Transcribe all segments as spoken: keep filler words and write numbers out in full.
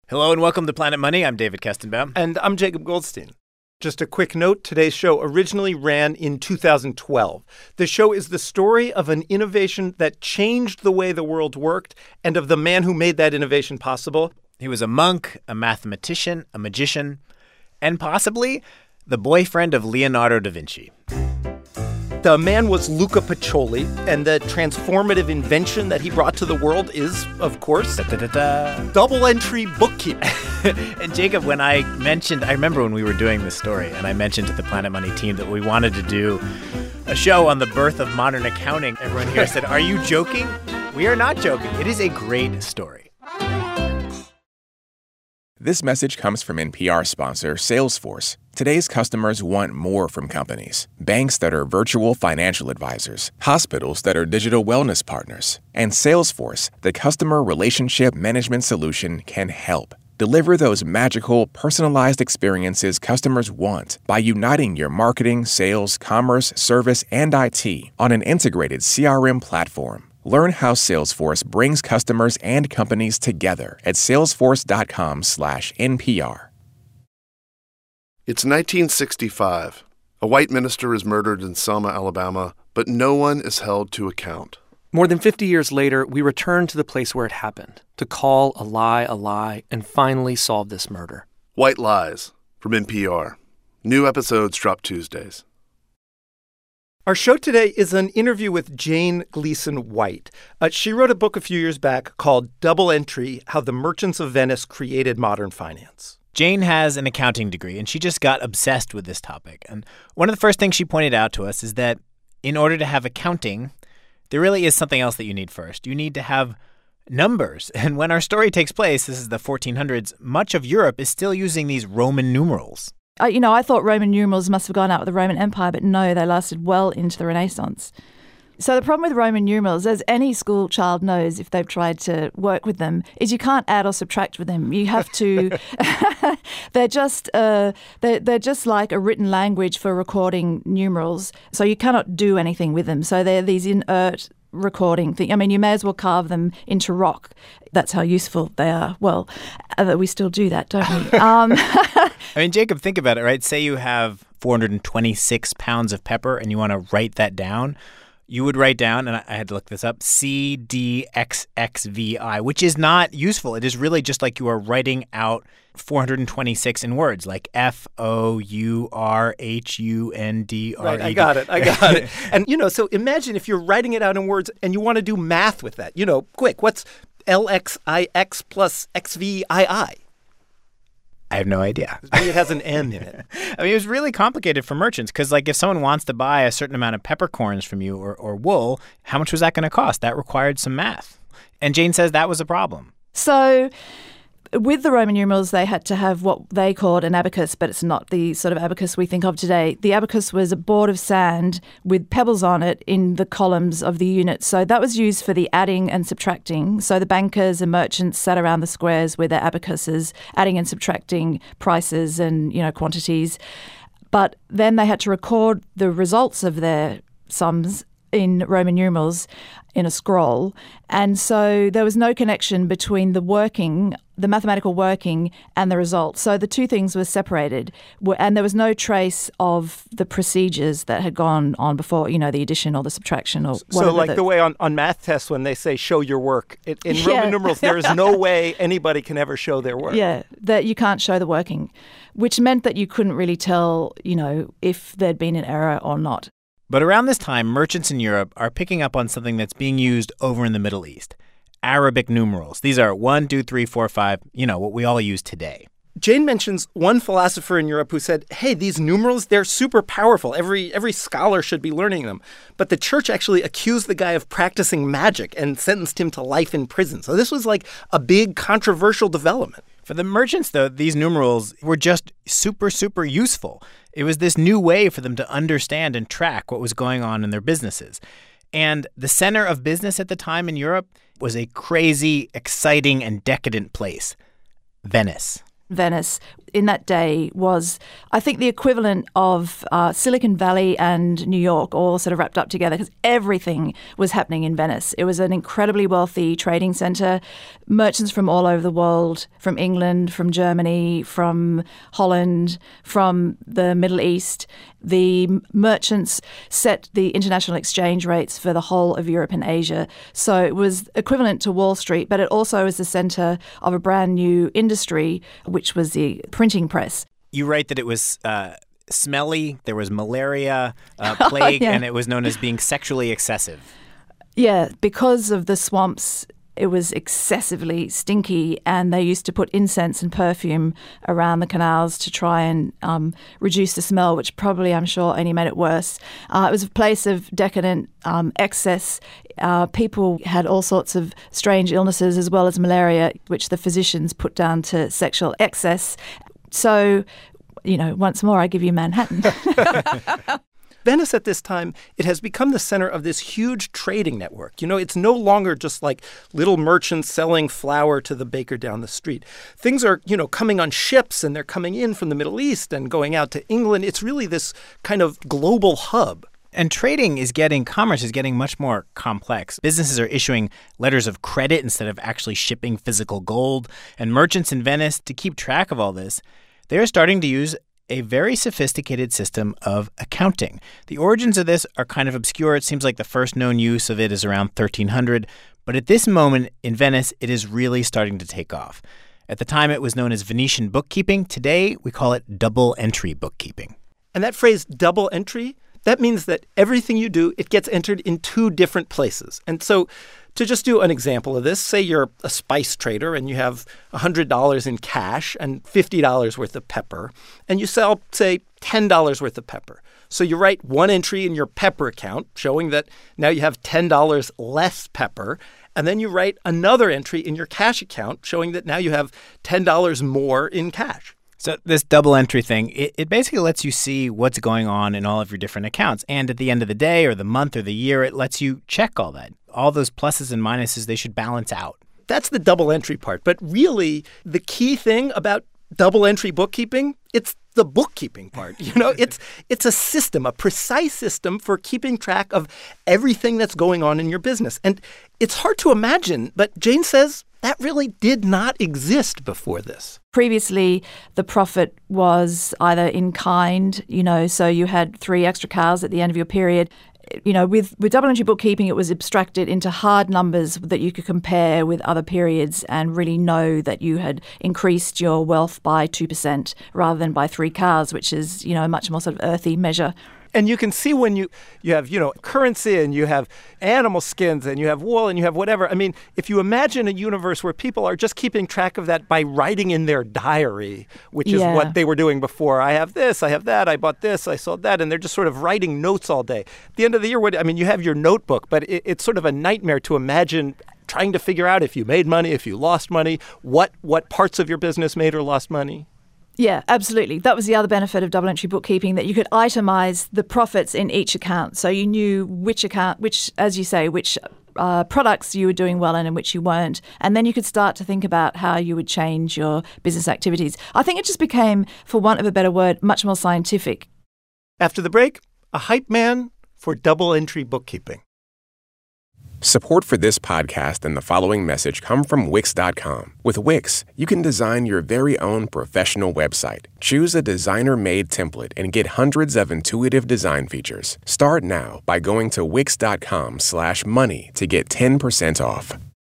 Hello and welcome to Planet Money. I'm David Kestenbaum. And I'm Jacob Goldstein. Just a quick note, today's show originally ran in two thousand twelve. The show is the story of an innovation that changed the way the world worked and of the man who made that innovation possible. He was a monk, a mathematician, a magician, and possibly the boyfriend of Leonardo da Vinci. The man was Luca Pacioli, and the transformative invention that he brought to the world is, of course, double-entry bookkeeping. And Jacob, when I mentioned, I remember when we were doing this story, and I mentioned to the Planet Money team that we wanted to do a show on the birth of modern accounting, everyone here said, "Are you joking?" We are not joking. It is a great story. This message comes from N P R sponsor Salesforce. Today's customers want more from companies. Banks that are virtual financial advisors, hospitals that are digital wellness partners, and Salesforce, the customer relationship management solution, can help. Deliver those magical, personalized experiences customers want by uniting your marketing, sales, commerce, service, and I T on an integrated C R M platform. Learn how Salesforce brings customers and companies together at salesforce.com slash NPR. It's nineteen sixty-five. A white minister is murdered in Selma, Alabama, but no one is held to account. More than fifty years later, we return to the place where it happened to call a lie a lie and finally solve this murder. White Lies from N P R. New episodes drop Tuesdays. Our show today is an interview with Jane Gleeson White. Uh, she wrote a book a few years back called Double Entry: How the Merchants of Venice Created Modern Finance. Jane has an accounting degree, and she just got obsessed with this topic. And one of the first things she pointed out to us is that in order to have accounting, there really is something else that you need first. You need to have numbers. And when our story takes place, this is the fourteen hundreds, much of Europe is still using these Roman numerals. Uh, you know, I thought Roman numerals must have gone out with the Roman Empire, but no, they lasted well into the Renaissance. So the problem with Roman numerals, as any school child knows if they've tried to work with them, is you can't add or subtract with them. You have to – they're just uh, they're, they're just like a written language for recording numerals. So you cannot do anything with them. So they're these inert recording things. I mean, you may as well carve them into rock. That's how useful they are. Well, uh, we still do that, don't we? Um, I mean, Jacob, think about it, right? Say you have four hundred twenty-six pounds of pepper and you want to write that down. You would write down, and I had to look this up, C D X X V I, which is not useful. It is really just like you are writing out four hundred twenty-six in words, like F O U R H U N D R E. Right, I got it. I got it. And, you know, so imagine if you're writing it out in words and you want to do math with that. You know, quick, what's L X I X plus X V I I? I have no idea. Maybe it has an M in it. I mean, it was really complicated for merchants because, like, if someone wants to buy a certain amount of peppercorns from you or, or wool, how much was that going to cost? That required some math. And Jane says that was a problem. So with the Roman numerals, they had to have what they called an abacus, but it's not the sort of abacus we think of today. The abacus was a board of sand with pebbles on it in the columns of the units. So that was used for the adding and subtracting. So the bankers and merchants sat around the squares with their abacuses, adding and subtracting prices and, you know, quantities. But then they had to record the results of their sums in Roman numerals in a scroll. And so there was no connection between the working, the mathematical working and the results. So the two things were separated. And there was no trace of the procedures that had gone on before, you know, the addition or the subtraction or whatever. So like the, the way on, on math tests when they say show your work, it, in Yeah. Roman numerals, there is no way anybody can ever show their work. Yeah, that you can't show the working, which meant that you couldn't really tell, you know, if there'd been an error or not. But around this time, merchants in Europe are picking up on something that's being used over in the Middle East, Arabic numerals. These are one, two, three, four, five, you know, what we all use today. Jane mentions one philosopher in Europe who said, hey, these numerals, they're super powerful. Every every scholar should be learning them. But the church actually accused the guy of practicing magic and sentenced him to life in prison. So this was like a big controversial development. For the merchants, though, these numerals were just super, super useful. It was this new way for them to understand and track what was going on in their businesses. And the center of business at the time in Europe was a crazy, exciting, and decadent place, Venice. Venice. in that day was, I think, the equivalent of uh, Silicon Valley and New York all sort of wrapped up together, because everything was happening in Venice. It was an incredibly wealthy trading center. Merchants from all over the world, from England, from Germany, from Holland, from the Middle East. The merchants set the international exchange rates for the whole of Europe and Asia. So it was equivalent to Wall Street, but it also was the center of a brand new industry, which was the printing press. You write that it was uh, smelly, there was malaria, uh, plague, yeah. and it was known as being sexually excessive. Yeah, because of the swamps, it was excessively stinky, and they used to put incense and perfume around the canals to try and um, reduce the smell, which probably, I'm sure, only made it worse. Uh, it was a place of decadent um, excess. Uh, people had all sorts of strange illnesses as well as malaria, which the physicians put down to sexual excess. So, you know, once more, I give you Manhattan. Venice at this time, it has become the center of this huge trading network. You know, it's no longer just like little merchants selling flour to the baker down the street. Things are, you know, coming on ships, and they're coming in from the Middle East and going out to England. It's really this kind of global hub. And trading is getting, commerce is getting much more complex. Businesses are issuing letters of credit instead of actually shipping physical gold. And merchants in Venice, to keep track of all this, they're starting to use a very sophisticated system of accounting. The origins of this are kind of obscure. It seems like the first known use of it is around thirteen hundred. But at this moment in Venice, it is really starting to take off. At the time, it was known as Venetian bookkeeping. Today, we call it double entry bookkeeping. And that phrase, double entry, that means that everything you do, it gets entered in two different places. And so to just do an example of this, say you're a spice trader and you have one hundred dollars in cash and fifty dollars worth of pepper, and you sell, say, ten dollars worth of pepper. So you write one entry in your pepper account showing that now you have ten dollars less pepper, and then you write another entry in your cash account showing that now you have ten dollars more in cash. So this double entry thing, it, it basically lets you see what's going on in all of your different accounts. And at the end of the day or the month or the year, it lets you check all that. All those pluses and minuses, they should balance out. That's the double entry part. But really, the key thing about double entry bookkeeping, it's the bookkeeping part. You know, it's it's a system, a precise system for keeping track of everything that's going on in your business. And it's hard to imagine, but Jane says that really did not exist before this. Previously, the profit was either in kind, you know, so you had three extra cows at the end of your period. You know, with, with double entry bookkeeping, it was abstracted into hard numbers that you could compare with other periods and really know that you had increased your wealth by two percent rather than by three cows, which is, you know, a much more sort of earthy measure. And you can see when you, you have, you know, currency and you have animal skins and you have wool and you have whatever. I mean, if you imagine a universe where people are just keeping track of that by writing in their diary, which is yeah. what they were doing before. I have this, I have that, I bought this, I sold that. And they're just sort of writing notes all day. At the end of the year, what, I mean, you have your notebook, but it, it's sort of a nightmare to imagine trying to figure out if you made money, if you lost money, what what parts of your business made or lost money. Yeah, absolutely. That was the other benefit of double entry bookkeeping, that you could itemize the profits in each account. So you knew which account, which, as you say, which uh, products you were doing well in and which you weren't. And then you could start to think about how you would change your business activities. I think it just became, for want of a better word, much more scientific. After the break, a hype man for double entry bookkeeping. Support for this podcast and the following message come from Wix dot com. With Wix, you can design your very own professional website. Choose a designer-made template and get hundreds of intuitive design features. Start now by going to Wix dot com slash money to get ten percent off.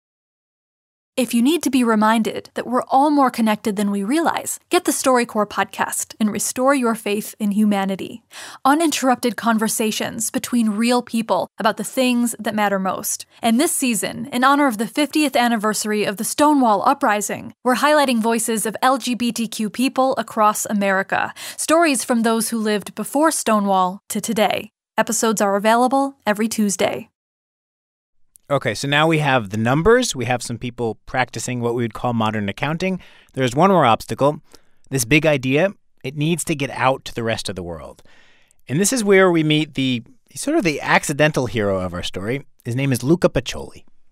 If you need to be reminded that we're all more connected than we realize, get the StoryCorps podcast and restore your faith in humanity. Uninterrupted conversations between real people about the things that matter most. And this season, in honor of the fiftieth anniversary of the Stonewall Uprising, we're highlighting voices of L G B T Q people across America. Stories from those who lived before Stonewall to today. Episodes are available every Tuesday. Okay, so now we have the numbers. We have some people practicing what we would call modern accounting. There's one more obstacle. This big idea, it needs to get out to the rest of the world. And this is where we meet the sort of the accidental hero of our story. His name is Luca Pacioli.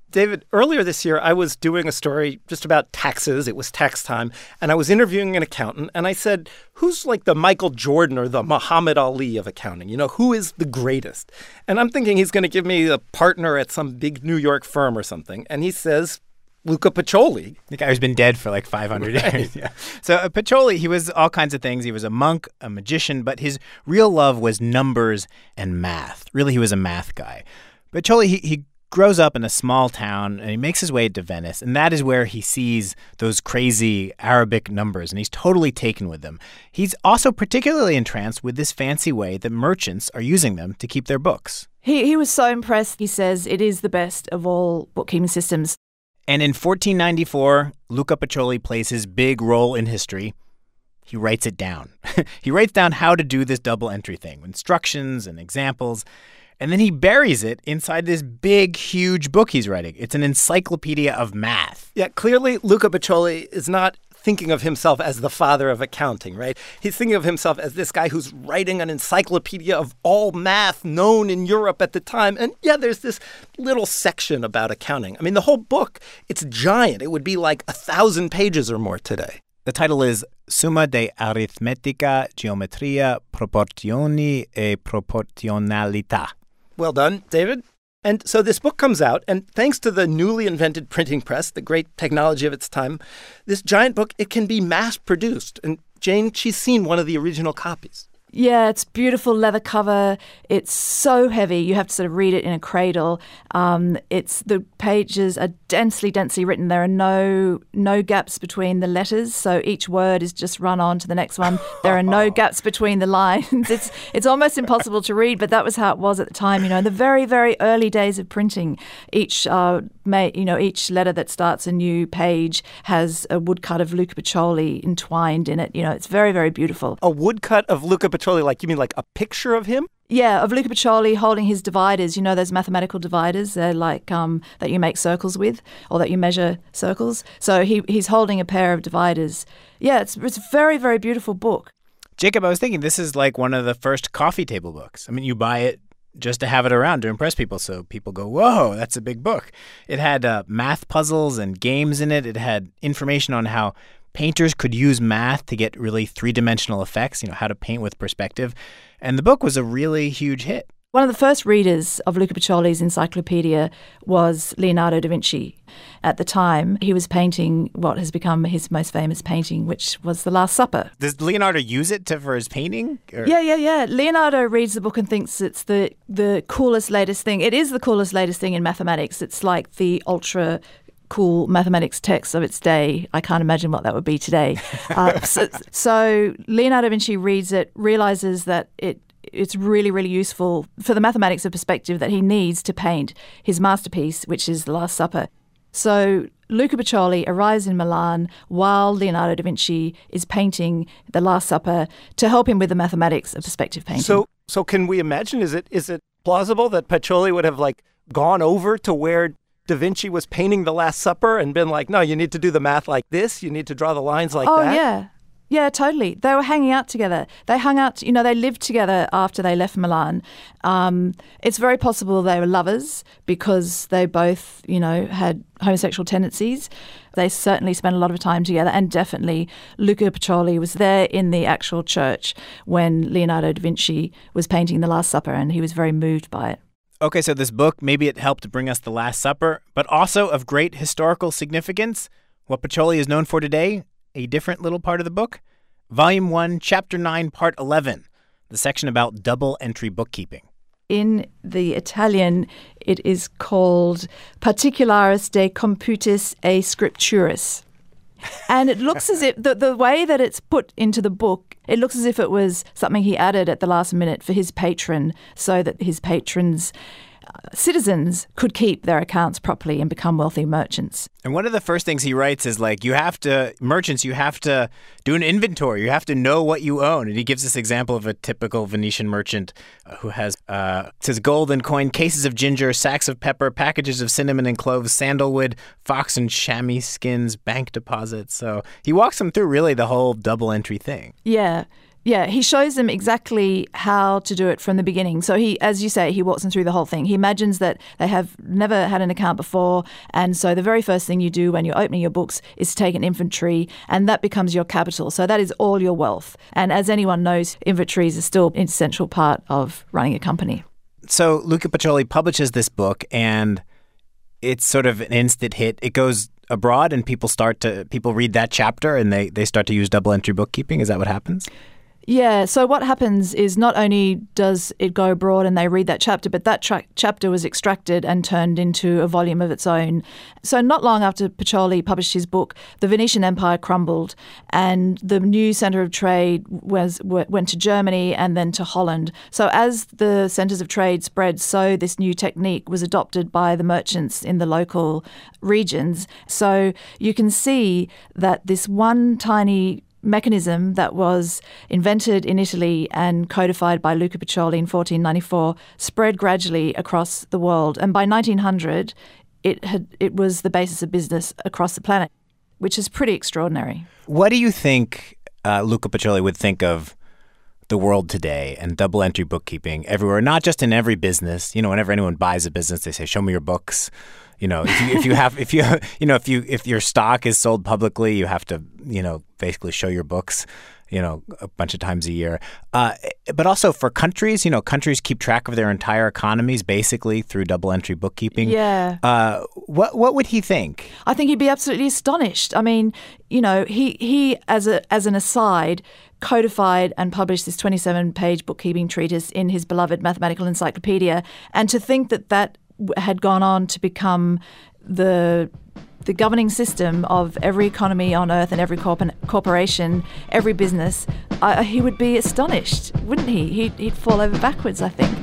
David, earlier this year, I was doing a story just about taxes. It was tax time. And I was interviewing an accountant. And I said, who's like the Michael Jordan or the Muhammad Ali of accounting? You know, who is the greatest? And I'm thinking he's going to give me a partner at some big New York firm or something. And he says, Luca Pacioli. The guy who's been dead for like five hundred right. years. Yeah. So uh, Pacioli, he was all kinds of things. He was a monk, a magician, but his real love was numbers and math. Really, he was a math guy. Pacioli, he, he grows up in a small town, and he makes his way to Venice, and that is where he sees those crazy Arabic numbers, and he's totally taken with them. He's also particularly entranced with this fancy way that merchants are using them to keep their books. He, he was so impressed. He says it is the best of all bookkeeping systems. And in fourteen ninety-four, Luca Pacioli plays his big role in history. He writes it down. He writes down how to do this double entry thing, instructions and examples. And then he buries it inside this big, huge book he's writing. It's an encyclopedia of math. Yeah, clearly Luca Pacioli is not thinking of himself as the father of accounting, right? He's thinking of himself as this guy who's writing an encyclopedia of all math known in Europe at the time. And yeah, there's this little section about accounting. I mean, the whole book, it's giant. It would be like a thousand pages or more today. The title is Summa de Arithmetica, Geometria, Proporzioni e Proporzionalità. Well done, David. And so this book comes out, and thanks to the newly invented printing press, the great technology of its time, this giant book, it can be mass-produced. And Jane, she's seen one of the original copies. Yeah, it's beautiful leather cover. It's so heavy. You have to sort of read it in a cradle. Um, it's the pages are densely, densely written. There are no no gaps between the letters, so each word is just run on to the next one. There are no gaps between the lines. It's it's almost impossible to read, but that was how it was at the time. You know, in the very, very early days of printing, each uh, may, you know each letter that starts a new page has a woodcut of Luca Pacioli entwined in it. You know, it's very, very beautiful. A woodcut of Luca Pacioli. Like, you mean like a picture of him? Yeah, of Luca Pacioli holding his dividers. You know those mathematical dividers? They're like um, that you make circles with or that you measure circles. So he he's holding a pair of dividers. Yeah, it's it's a very, very beautiful book. Jacob, I was thinking this is like one of the first coffee table books. I mean, you buy it just to have it around to impress people. So people go, whoa, that's a big book. It had uh, math puzzles and games in it. It had information on how painters could use math to get really three-dimensional effects, you know, how to paint with perspective. And the book was a really huge hit. One of the first readers of Luca Pacioli's encyclopedia was Leonardo da Vinci. At the time, he was painting what has become his most famous painting, which was The Last Supper. Does Leonardo use it to, for his painting? Or? Yeah, yeah, yeah. Leonardo reads the book and thinks it's the, the coolest, latest thing. It is the coolest, latest thing in mathematics. It's like the ultra cool mathematics text of its day. I can't imagine what that would be today. Uh, so, so Leonardo da Vinci reads it, realizes that it it's really, really useful for the mathematics of perspective that he needs to paint his masterpiece, which is The Last Supper. So Luca Pacioli arrives in Milan while Leonardo da Vinci is painting The Last Supper to help him with the mathematics of perspective painting. So, so can we imagine, is it is it plausible that Pacioli would have like gone over to where Da Vinci was painting The Last Supper and been like, no, you need to do the math like this. You need to draw the lines like oh, that. Oh, yeah. Yeah, totally. They were hanging out together. They hung out, you know, they lived together after they left Milan. Um, it's very possible they were lovers because they both, you know, had homosexual tendencies. They certainly spent a lot of time together, and definitely Luca Pacioli was there in the actual church when Leonardo da Vinci was painting The Last Supper, and he was very moved by it. Okay, so this book, maybe it helped bring us The Last Supper, but also of great historical significance. What Pacioli is known for today, a different little part of the book. Volume one, Chapter nine, Part eleven, the section about double-entry bookkeeping. In the Italian, it is called Particularis de Computis e Scripturis. And it looks as if, the, the way that it's put into the book, it looks as if it was something he added at the last minute for his patron so that his patrons, uh, citizens, could keep their accounts properly and become wealthy merchants. And one of the first things he writes is like, you have to, merchants, you have to do an inventory. You have to know what you own. And he gives this example of a typical Venetian merchant uh, who has, uh, it says gold and coin, cases of ginger, sacks of pepper, packages of cinnamon and cloves, sandalwood, fox and chamois skins, bank deposits. So he walks them through really the whole double entry thing. Yeah. Yeah, he shows them exactly how to do it from the beginning. So he, as you say, he walks them through the whole thing. He imagines that they have never had an account before, and so the very first thing you do when you're opening your books is to take an inventory, and that becomes your capital. So that is all your wealth. And as anyone knows, inventories are still an essential part of running a company. So Luca Pacioli publishes this book, and it's sort of an instant hit. It goes abroad, and people start to people read that chapter, and they, they start to use double entry bookkeeping. Is that what happens? Yeah, so what happens is not only does it go abroad and they read that chapter, but that tra- chapter was extracted and turned into a volume of its own. So not long after Pacioli published his book, the Venetian Empire crumbled, and the new centre of trade was went to Germany and then to Holland. So as the centres of trade spread, so this new technique was adopted by the merchants in the local regions. So you can see that this one tiny mechanism that was invented in Italy and codified by Luca Pacioli in fourteen ninety-four spread gradually across the world. And by nineteen hundred, it had it was the basis of business across the planet, which is pretty extraordinary. What do you think uh, Luca Pacioli would think of the world today and double entry bookkeeping everywhere, not just in every business? You know, whenever anyone buys a business, they say, show me your books. You know, if you, if you have, if you, you know, if you, if your stock is sold publicly, you have to, you know, basically show your books, you know, a bunch of times a year. Uh, but also for countries, you know, countries keep track of their entire economies basically through double entry bookkeeping. Yeah. Uh, what what would he think? I think he'd be absolutely astonished. I mean, you know, he he as a as an aside codified and published this twenty-seven page bookkeeping treatise in his beloved Mathematical Encyclopedia, and to think that that had gone on to become the the governing system of every economy on Earth and every corp- corporation, every business, uh, he would be astonished, wouldn't he? He'd, he'd fall over backwards, I think.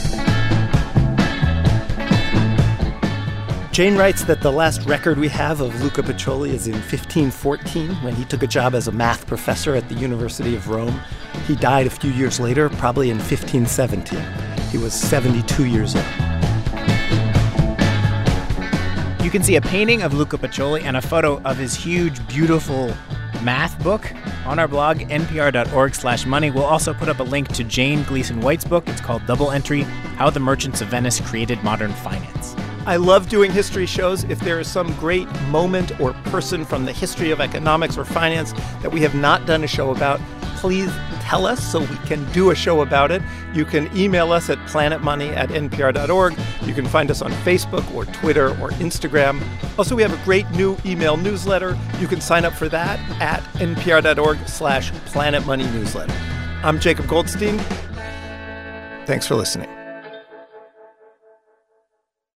Jane writes that the last record we have of Luca Pacioli is in fifteen fourteen, when he took a job as a math professor at the University of Rome. He died a few years later, probably in fifteen seventeen. He was seventy-two years old. You can see a painting of Luca Pacioli and a photo of his huge, beautiful math book on our blog, npr.org slash money. We'll also put up a link to Jane Gleason White's book. It's called Double Entry, How the Merchants of Venice Created Modern Finance. I love doing history shows. If there is some great moment or person from the history of economics or finance that we have not done a show about, please tell us so we can do a show about it. You can email us at planetmoney at npr dot org. You can find us on Facebook or Twitter or Instagram. Also, we have a great new email newsletter. You can sign up for that at npr.org slash planetmoneynewsletter. I'm Jacob Goldstein. Thanks for listening.